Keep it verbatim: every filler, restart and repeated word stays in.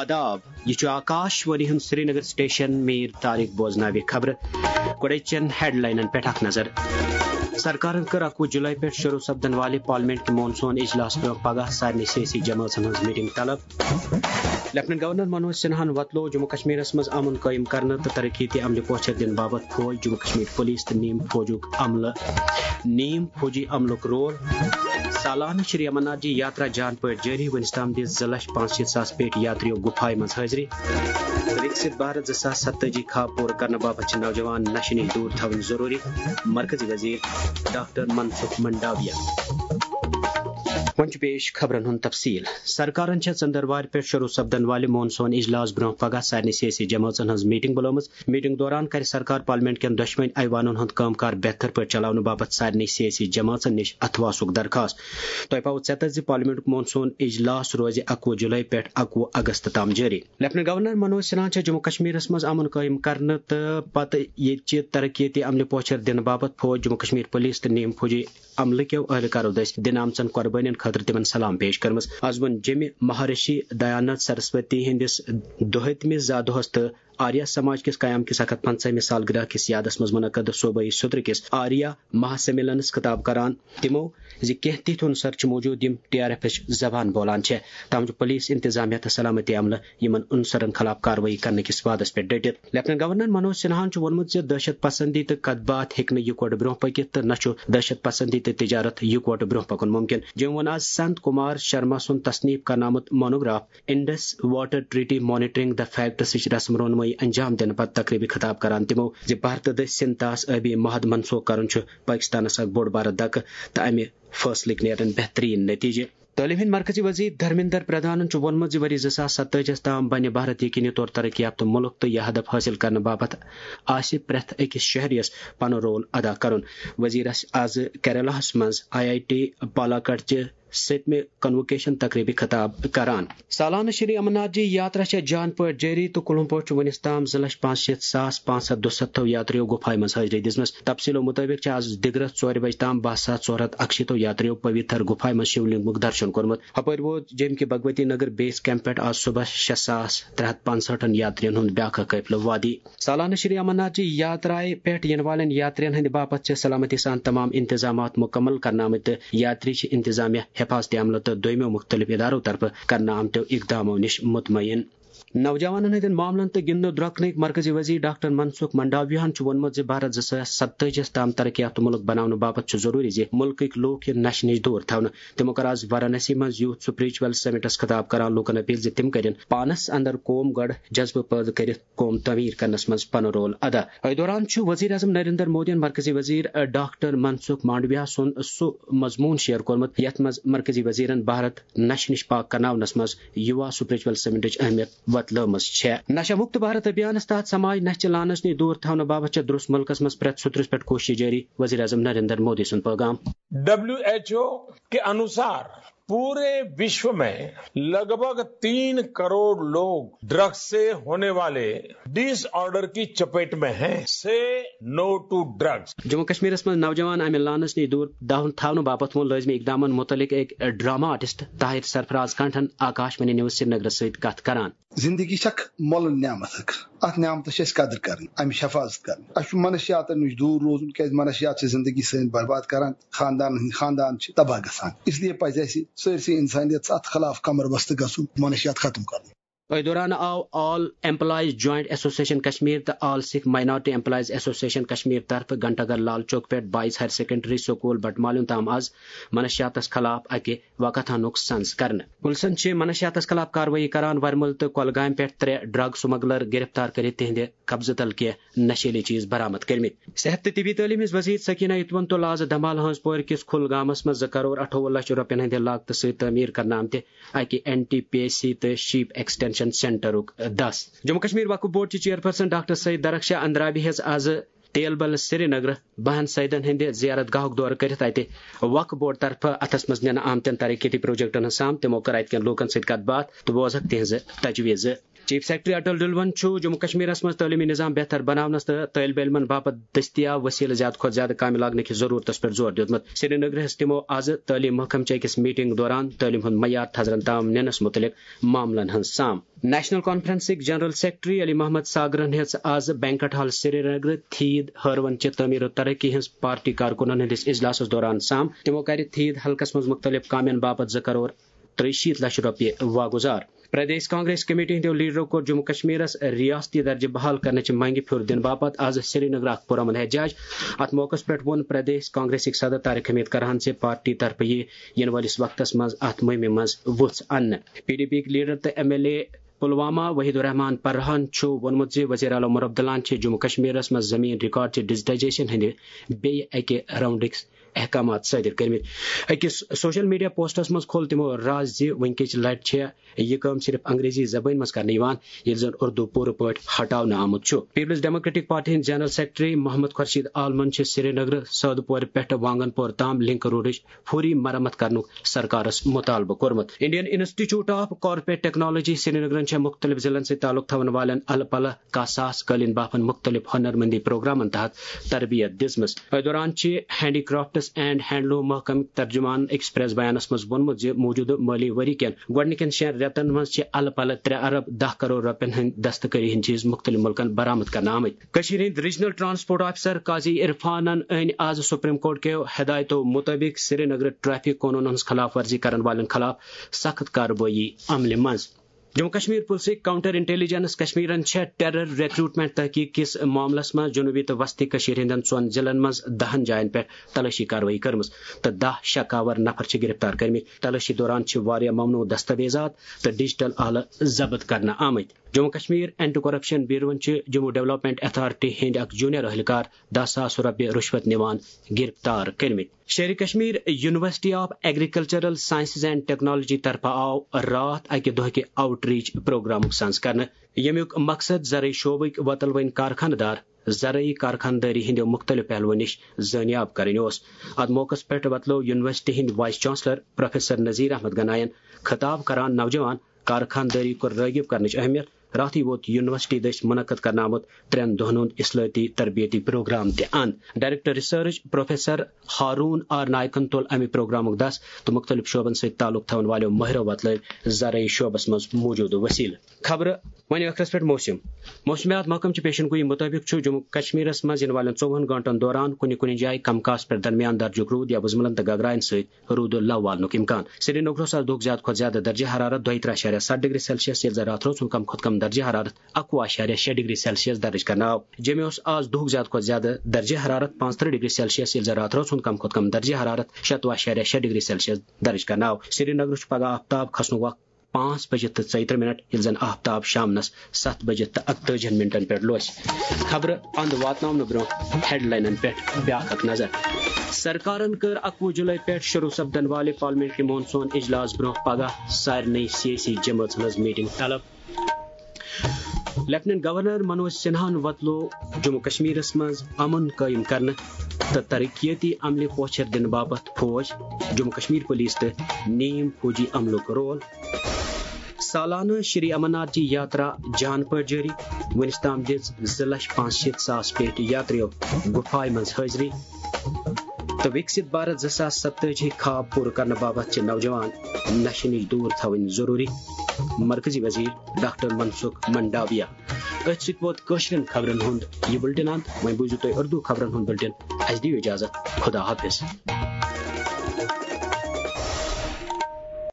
آداب یہ آکاش وانی ہند سری نگر سٹیشن میر تاریخ بوزناوی خبر گوڑے چین ہیڈ لائنن پہ اخ نظر سرکارن کر اکوہ جولائی پہ شروع سپدن والے پارلیمنٹ کے مونسون اجلاس پہ پگہ سارے سیاسی جماعتن ہز میٹنگ طلب لیفٹنٹ گورنر منوج سنہا وتلو جموں کشمیر مز امن قائم کرنے تو ترقیتی عملہ پوچھر دن بابت فوج جموں کشمیر پولیس تو نیم فوجک عملہ نیم فوجی عملک رول سالانہ شری امرناتھ جی یاترا جان پہ جاری ونس تام دس زٕ لچھ پانژھ شیٖتھ ساس پیٹ یاتریو گفائے مز حاضری وکست بھارت زٕ ساس ستتٲجی خواب پور کرنے باپت نوجوان نشہ نش دور تھون ضروری مرکزی وزیر ڈاکٹر منسکھ منڈاویہ ونچ پیش خبرن ہند تفصیل سرکارن ژندروار پہ شروع سپدن والے مونسون اجلاس برہ پگہ سارے سیاسی جماعتن ہز میٹنگ بلومز میٹنگ دوران کر سرکار پارلیمنٹ کن دشوین ایوانن ہند کام کار بہتر پہ چلاؤ باپت سارے سیاسی جماعتن نش اتواسک درخواست تہ پاؤ ژےٚ زِ پارلیمنٹ مونسون اجلاس روز اکوہ جولائی پہ اکوہ اگست تام جاری لیفٹنٹ گورنر منوج سنہا جموں کشمیر مز امن قائم کرنے تو پتہ یہ ترقیتی عملہ پوچھر دن باپت فوج جموں کشمیر پولیس تو نیم فوجی عملہ کیو اہلکارو دس دن آمژن قربانین خاطر تمن سلام پیش کرمز آز ون جمع مہارشی دیانند سرسوتی ہندس دہتمس زا دہس تو آریہ سماج کس قیام کس اکھ پنچمی سالگرہ کس یادس مز منعقد صوبائی صدر کس آریہ مہا سمیلنس خطاب کران تمو زی کینٛہہ تِتھۍ عنصر موجود یم ٹی آر ایف زبان بولان چھ تام پولیس انتظامیہ تو سلامتی عملہ یمن عنصرن خلاف کاروٲیی کرنے کس وعدس پہ ڈٹت لیفٹنٹ گورنر منوج سنہا وونمت دہشت پسندی تو کت بات ہیکہ یکوٹ برہ پکت تو نہ دہشت پسندی تو تجارت یکوٹ برہ پکن ممکن جم ون آز سنت کمار شرما سن تصنیف کرن آمت monograph Indus water treaty monitoring the facts رسم رونمائی انجام دن پتہ تقریبی خطاب کران تمو زِ بھارت دس سنتاس ابی محد منسوخ کرن پاکستانس اک بوڑ بار دکہ تو امہ فیصلک نیرن بہترین نتیجہ تعلیم ہند مرکزی وزیر دھرمیندر پردھانن وونمت ورۍ زٕ ساس ستتٲجیس تام بنہ بھارت یقینی طور ترقی یافتہ ملک تو یہ ہدف حاصل کرنے باپت آسہ پرٛٮ۪تھ أکِس شہریس پنن رول ادا کرن وزیرس آز کیرلاہس مز آئی آئی ٹی پالاکڑ چہ ستمہ کنوکیشن تقریبی خطاب کران سالانہ شری امرناتھ جی یاترا چھ جان پہ جاری تو کلم پہ ونس تام زٕ لچھ پانژھ شیٖتھ ساس پانژھ ہتھ دُستتھو یاتریو گفائے مز حاضری دِژمٕژ تفصیلو مطٲبق آز دگرس ژورِ بج تام باہ ساس ژور ہتھ اکشیٖتو یاتریو پویتھر گفائے مز شیولنگک درشن کورمت ہپٲرۍ ووت جیٚمہِ کہِ بھگوتی نگر بیس کیمپ پہ آز صبح شےٚ ساس ترٛےٚ ہتھ پانژہٹھن یاترین ہند بیاکھ قافلہٕ وادی سالانہ شری امرناتھ جی یاترائے پہ ین والن یاترین ہند باپت چھ سلامتی سان تمام انتظامات مکمل کرنا آمت تہٕ یاتری چھ انتظامیہ حفاظتی عملہ تو دویمو مختلف اداروں طرف کرنا آمتو اقدامو نش مطمئن نوجوانن ہندین معاملن تو گندنہٕ درۄکنٕکۍ مرکزی وزیر ڈاکٹر منسکھ منڈاویہن وونمت زِ بھارت زٕ ساس ستتٲجیس تام ترقی یافتہ ملک بناونہٕ باپت چھ ضروری زِ ملکٕکۍ لوٗکھ یِن نشہ نش دور تھونہٕ تمو کٔر آز وارانسی منٛز یوٗتھ سپرچول سمٹس خطاب کران لوٗکن اپیل زِ تِم کرن پانس اندر قوم گۄڈٕ جذبہٕ پٲدٕ کٔرِتھ قوم تعمیٖر کرنس منٛز پنُن رول ادا أتھۍ دوران چھُ وزیر اعظم نریندر مودین مرکزی وزیر ڈاکٹر منسکھ مانڈویہ سُنٛد سُہ مضموٗن شیئر کوٚرمُت یتھ منٛز مرکزی وزیرن بھارت نشہ نش پاک کرناونس منٛز یووا سپرچول سمٹٕچ اہمیت وتلٲومٕژ چھےٚ نشہ مکت بھارت ابھیانس تحت سماج نشہ لانس نش دور تھونہٕ باپت درست ملکس مز پرٛٮ۪تھ سطرس پہ کوشش جاری وزیر اعظم نریندر مودی سن پیغام ڈبلیو ایچ او کے انوسار پورے وشو میں لگ بھگ تین کروڑ لوگ ڈرگ سے ہونے والے ڈس آرڈر کی چپیٹ میں ہیں سے no to drugs Jammu Kashmir میں نوجوان امہ لانس نش دور تھونہٕ باپت وون لٲزمی اقدامن متعلق ایک ڈرامہ آرٹسٹ طاہر سرفراز کنٹھن آکاش وانی نیوز سری نگر ست کت کران زندگی چھک مولن نعمت ات نعمتس قدر کریں امچ حفاظت کریں اس منشیات نش دور روزن کی منشیات زندگی سن برباد کران خاندان خاندان تباہ گژھان اس لیے پزِ اسہِ سٲرسٕے انسانیت اتھ خلاف کمر بست گژھُن منشیات ختم کرُن أتھۍ دوران آو all employees joint association Kashmir تو all Sikh minority employees association Kashmir طرف گھنٹہ گر لال چوک پہ بائیس ہائر سیکنڈری سکول بٹمالین تام آز منشیاتس خلاف اکہ واقعاتک سنز کرنے پلسن منشیاتس خلاف کاروٲیی کران ورمل تو کولگام پہ ترے ڈرگ سمگلر گرفتار کرت تہندِ قبضہ تل کی نشیلی چیز برآمد کرمت صحت طبی تعلیم وزیر سکینہ یتون تو آز دھمال ہنز پور کس کھلگامس مز زٕ کروڑ اٹھووُہ لچھ رۄپین ہندِ لاگتہٕ سۭتۍ تعمیٖر کرنہٕ آمتہِ اکہ N T P S C to shape extension centric this Jammu Kashmir Waqf board چہ چیئرپرسن ڈاکٹر سعید درخشاہ اندرابی ہز آز تیل بل سری نگر بہن سیدن ہند زیارت گاہک دور کرت اتہ وقف بورڈ طرف اتھس مز ننہٕ آمتن ترقیتی پروجیکٹن ہز سام تمو کر اتکین لوکن ست کت بات تو بوزک تہذ تجویز چیف سیکرٹری اٹل ڈلون جموں کشمیر مز تعلیمی نظام بہتر بناونس تو طالب علمن باپت دستیاب وسیلہ زیادہ کھت زیادہ کامہ لاگنہ کی ضرورت پہ زور دیتمت سری نگر تمو آز تعلیم محکمہ چہ أکس میٹنگ دوران تعلیم ہند معیار تھزرن تام ننس متعلق معاملن ہند سام نیشنل کانفرنسک جنرل سیکرٹری علی محمد ساگرن ہز آز بینکٹ ہال سری نگر تھید ہرون چہ تعمیر و ترقی ہز پارٹی کارکنن ہندس اجلاس دوران سام تمو کر تھید حلقس مز مختلف کامین باپت زٕ کروڑ تریشیت لچھ روپیہ واگزار. پردیش کانگریس کمیٹی ہندو لیڈرو کور جموں کشمیرس ریاستی درجہ بحال کرنے منگہ پھر دن باپت آز سری نگر اخ پرامن احتجاج. ات موقع پہ وون پردیش کانگریسک صدر طارق حمید کرہن سے پارٹی طرف یہ ین والس وقتس مز ات مہم مز وژھ ان. پی ڈی پی لیڈر تو M L A Pulwama Waheed Ur Rehman پرہان وونمت وزیر اعلی عمر عبداللہ جموں کشمیرس مز زمین ریکارڈ چہ ڈیجیٹائزیشن ہند بیہ اکہ راؤنڈک احکامات صادر کرمت. اکس سوشل میڈیا پوسٹس مز کھول تمو راز زِ ونکچ لٹہ یہ کام صرف انگریزی زبان مز کرنے یل زن اردو پور پٹ ہٹاؤ آمت. پیپلز ڈیموکریٹک پارٹی ہند جنرل سیکرٹری محمد خورشید عالمن سری نگر سعد پور پہ وانگن پور تام لنک روڈچ فوری مرمت کرنک سرکارس مطالبہ کورمت. Indian institute of corporate technology Srinagar مختلف ضلعن سے تعلق تھون والن ال پلہ کا ساس قالین باپن مختلف ہنر مندی پروگرامن تحت تربیت دزمس. دوران ہینڈی کرافٹس اینڈ ہینڈلوم محکمہ ترجمان ایکسپریس بیانس مز وونمت موجودہ مالی وری کین گۄڈنِکٮ۪ن شین رٮ۪تن منٛز چھِ الہٕ پلہٕ ترٛےٚ ارب دہ کروڑ رۄپین ہٕنٛدۍ دستکٲری ہٕنٛدۍ چیز مختلف ملکن برآمد کرنہٕ آمٕتۍ. کٔشیٖرِ ہٕنٛدۍ ریجنل ٹرانسپورٹ آفیسر قاضی عرفانن أنۍ آز سپریم کورٹ کیو ہدایتو مطٲبق سری نگر ٹریفک قونوٗنن ہٕنٛز خلاف ورزی کرن والٮ۪ن خلاف سخت کاروٲیی عملہِ منٛز. جموں کشمیر پُلسٕکۍ کاؤنٹر انٹیلیجنس کشمیرن چھےٚ ٹیرر ریکروٹمنٹ تحقیق کس معاملس منٛز جنوبی تو وسطی کشیر ہندین ژۄن ضلعن منٛز دہن جاین پہ تلاشی کاروٲیی کٔرمٕژ تہٕ دہ شکاور نفر چھِ گرفتار کٔرمٕتۍ. تلاشی دوران چھِ واریاہ ممنوع دستاویزات تہٕ ڈیجیٹل آلہٕ ضبط کرنہٕ آمٕتۍ. جموں کشمیر اینٹی کرپشن بیورون چھِ جموں ڈیولپمنٹ اتھارٹی ہند اکھ جونیئر اہلکار دہ ساس رۄپیہِ رُشوت نِوان گرفتار کٔرمٕتۍ. Sher Kashmir university of agricultural sciences and technology طرف آو رات اکہ دۄہکہِ آؤٹ ریچ پروگرامک سنز کرنہٕ. ییٚمیُک مقصد زرعی شعبٕکۍ وتلوٕنۍ کارخانہٕ دار زرعی کارخانداری ہندیو مختلف پہلوو نش زٲنیاب کرٕنۍ اوس. اتھ موقع پٮ۪ٹھ وتلو یونیورسٹی ہند vice chancellor professor Nazir Ahmad گنائین خطاب کران نوجوان کارخانداری کو رٲغب کرنٕچ اہمیت. راتھٕے ووت یونیورسٹی دٔسۍ منعقد کرنہٕ آمُت ترٛٮ۪ن دۄہن ہُنٛد اصلٲتی تربیتی پروگرام تہِ اند. Director research professor Haroon R نائکن تُل امہِ پروگرامُک دس تہٕ مختلف شعبن سۭتۍ تعلق تھاون والیو مٲہرو وتلٲو زرعی شعبس منٛز موجودٕ وسیلہٕ. خبرٕ وۄنۍ ٲخرس پٮ۪ٹھ موسم. موسمیات محکمہ چہِ پیشن گوئی مطٲبق چھُ جموں کشمیرس منٛز یِنہٕ والٮ۪ن ژوٚوُہن گٲنٛٹن دوران کُنہِ کُنہِ جایہِ کم کاس پٮ۪ٹھ درمیان درجُک روٗد یا وُزملن تہٕ گگراین سۭتۍ روٗدٕ لو والنُک اِمکان. سری نگرس آز دُہُک زیادٕ کھۄتہٕ زیادٕ درجہ حرارت دویہِ ترٛہ اشاریہ سَتھ ڈگری سیلسیس ییٚلہِ زن راتھ روز کم کھۄتہٕ کم درجہ حرارت اکوہ اشاریہ شےٚ ڈگری سیلسیس درج کرنہٕ آو. جیمہِ آز دُہُک زیادٕ کھۄتہٕ زیادٕ درجہ حرارت پانٛژھ ترٕہ ڈگری سیلسیس ییٚلہِ زن راتھ روز کم کھۄتہٕ کم درجہ حرارت شتوہ اشاریہ شےٚ ڈگری سیلسیس درج کرنہٕ آو. سری نگر چھُ پگہہ آفتاب کھسنُک وقت پانچ بجت تو ژۄیہِ ترٕہ منٹ ییٚلہِ زن آفتاب شامنس ستھ بجت تو اکتٲجِہن منٹن پٮ۪ٹھ لوسہِ. خبرٕ اند واتناونہٕ برونٛہہ ہیڈ لاینن پٮ۪ٹھ بیاکھ اکھ نظر. سرکارن کٔر اکوُہ جُلائی پٮ۪ٹھ شروع سپدن والہِ پارلیمنٹری مانسون اجلاس برونٛہہ پگہہ سارنٕے سیٲسی جمٲژن ہٕنٛز میٹنگ طلب. لیفٹنٹ گورنر منوج سنہاہن وتلو جموں کشمیرس منٛز امن قٲیم کرنہٕ تہٕ ترقیٲتی عملہِ پوچھر دِنہٕ باپتھ فوج جموں کشمیر پولیس تہٕ نیم فوجی عملُک رول. سالانہ شری امرناتھ جی یاترا جان پٲٹھۍ جٲری. وُنس تام دِژ زٕ لچھ پانٛژھ شیٖتھ ساس پیٹہِ یاترِیو گُفایہِ منٛز حٲضری. تہٕ وِکسِت بھارت زٕ ساس ستتٲجی خواب پوٗرٕ کرنہٕ باپتھ چھِ نوجوان نشہِ نِش دوٗر تھاوٕنۍ ضروٗری. مرکزی وزیر ڈاکٹر منسُکھ منڈاویا. أتھۍ سۭتۍ ووت کٲشرٮ۪ن خبرن ہُنٛد یہِ بُلٹن انت. وۄنۍ بوٗزِو تُہۍ اردو خبرن ہُنٛد بُلٹن. اَسہِ دِیِو اِجازت. خدا حافظ.